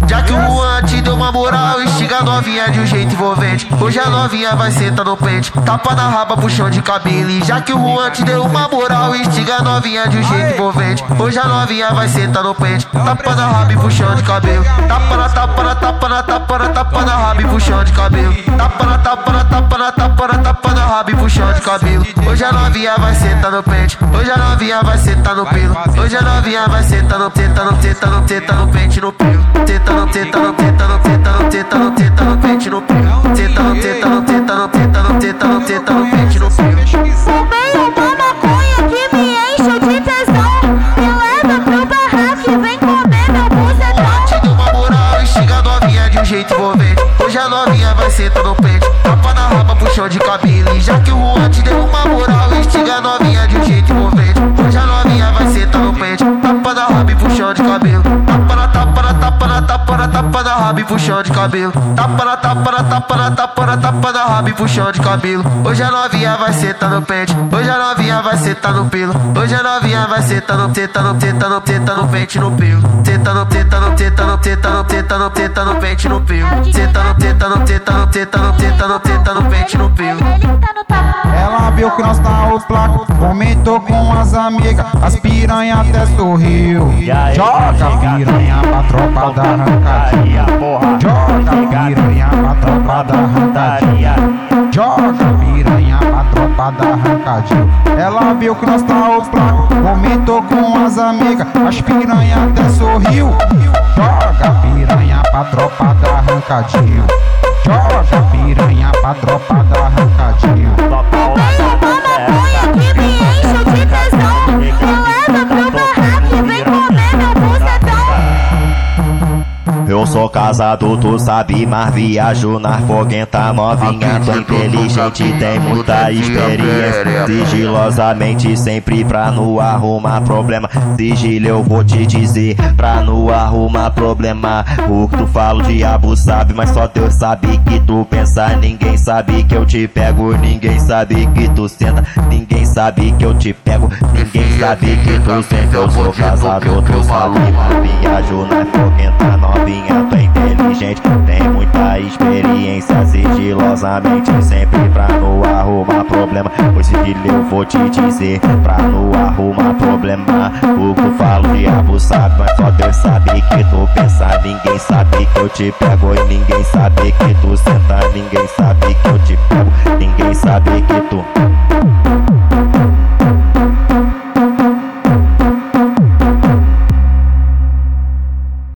Já que o Juan te deu uma moral, instiga a novinha de um jeito envolvente. Hoje a novinha vai sentar no pente, tapa na raba, puxão de cabelo. E já que o Juan te deu uma moral, instiga a novinha de um jeito envolvente. Hoje a novinha vai sentar no pente, tapa na raba e puxão de cabelo. Tapa na tapa na tapa na tapa na tapa na raba e puxão de cabelo. Tapa na tapa na tapa na tapa na tapa na raba e puxão de cabelo. Hoje a novinha vai sentar no pente, hoje a novinha vai sentar no pelo. Hoje a novinha vai sentar no pente no pelo. Tenta no pente no pelo. Tenta no pente no pelo. Fumei uma maconha que me encheu de tesão. Me leva pro barraco e vem comer meu bucetão. Te deu uma moral, instiga a novinha de um jeito envolvente. Hoje a novinha vai sentar no pente, tapa na raba, puxão de cabelo. E já que o Juan te deu uma moral, instiga a novinha de um jeito envolvente. Hoje a novinha vai sentar no pente, tapa na raba e puxão de cabelo. Tapa na tapa na tapa na tapa na tapa na raba e puxão de cabelo. Tapa na tapa na tapa na tapa na tapa na raba e puxão de cabelo. Hoje a novinha vai sentar no pente, hoje a novinha vai sentar no pelo. Hoje a novinha vai sentar no pente no pelo. Tenta no pente no pelo. Tenta no pente no pelo. Ela viu que nós tá os placos, comentou com as amigas, as piranha até sorriu. Joga piranha pra tropa da arrancadinha. Joga piranha pra tropa da arrancadinha. Joga piranha pra tropa da arrancadinha. Ela viu que nós tá os placos, comentou com as amigas, as piranha até sorriu. Joga piranha pra tropa da arrancadinha. Joga piranha pra tropa da arrancadinha. Fumei uma maconha que me encheu de tesão. Me leva pro barraco e vem comer meu bucetão. Eu sou casado, tu sabe, mas viajo na foguenta. Novinha, tô inteligente, tem muita experiência. Sigilosamente, sempre pra não arrumar problema. Sigilo eu vou te dizer, pra não arrumar problema. O que tu fala, o diabo sabe, mas só Deus sabe que tu pensa. Ninguém sabe que eu te pego, ninguém sabe que tu senta. Ninguém sabe que eu te pego, ninguém sabe que tu senta. Eu sou casado, tu sabe, mas viajo na foguenta. Novinha, tô inteligente, tem muita experiência. Sigilosamente, sempre pra não arrumar problema. Pois sigilo eu vou te dizer, pra não arrumar problema. O que eu falo, o diabo sabe, mas só Deus sabe que tu pensa. Ninguém sabe que eu te pego e ninguém sabe que tu senta. Ninguém sabe que eu te pego, ninguém sabe que